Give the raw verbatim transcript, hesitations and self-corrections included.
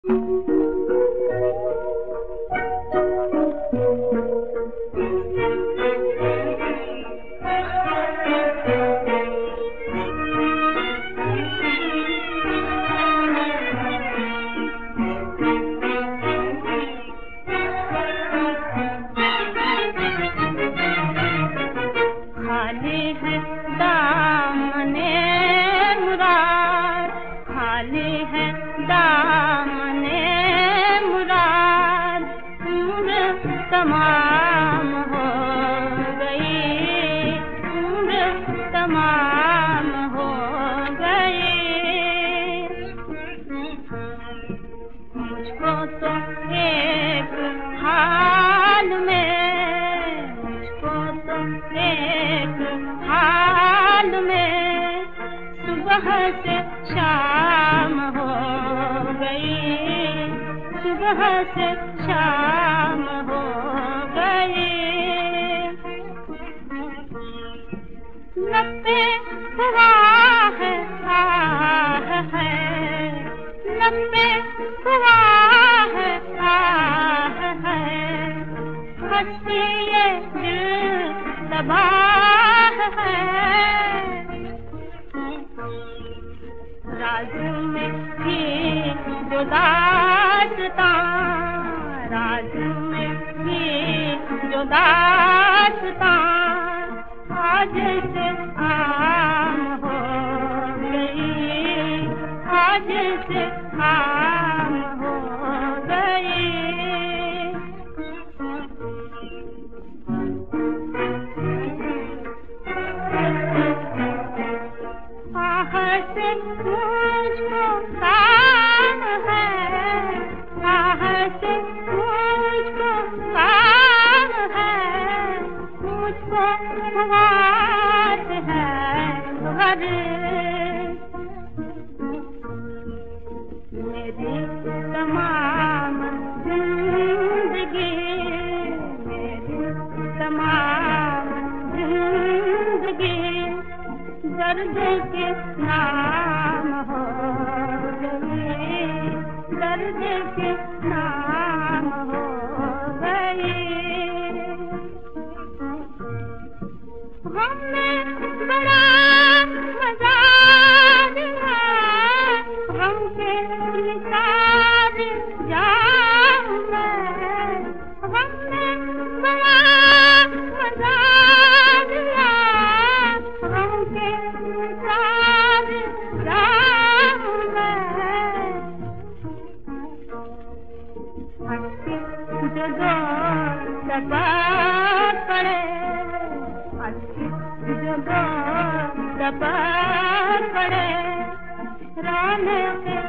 खाली है दामने मुराद, खाली है दामने मुराद, उम्र तमाम हो गई, उम्र तमाम हो गई। मुझको तो एक हाल में, मुझको तो एक हाल में सुबह से शाम हो गई, सुबह से शाम हो गई। लब पे हुआ है आह है, लब पे हुआ है आह है, हंसी ये दिल तबाह है। राज़ में भी जो दास्तां, राज़ में भी जो दास्तां, आज से आम हो गई, आज से आम हो गई। आह से मुझको काम है, आह से मुझको काम है, मुझको बात है घर। मेरी तमाम जिंदगी, मेरी तमाम जिंदगी दर्द के नाम हो गई, दर्द के नाम हो गई। हमने बड़ा मजा दिया, हम के निसार जाऊं मैं, हमने बड़ा मजा दिया, हम के निसार जाऊं मैं। हंसी जो दो दबा पड़े, हंसी जो दो दबा पड़े, रान के